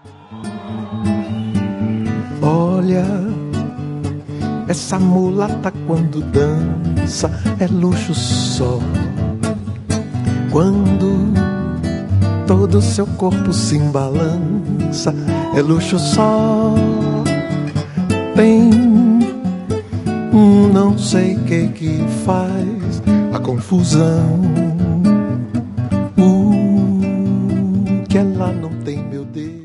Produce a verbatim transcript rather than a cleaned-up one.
Olha, essa mulata quando dança é luxo só. Quando todo seu corpo se embalança é luxo só. Tem não sei que que faz a confusão. O que ela não tem, meu Deus.